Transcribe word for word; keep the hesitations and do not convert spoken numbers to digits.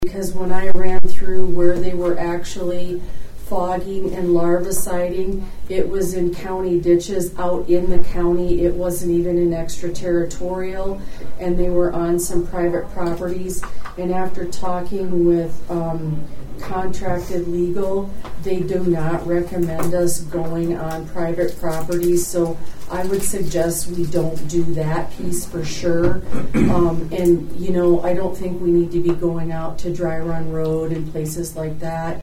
because when I ran through where they were actually fogging and larviciding, it was in county ditches out in the county. It wasn't even in extraterritorial, and they were on some private properties. And after talking with um, contracted legal, they do not recommend us going on private properties. So I would suggest we don't do that piece for sure. Um, and, you know, I don't think we need to be going out to Dry Run Road and places like that.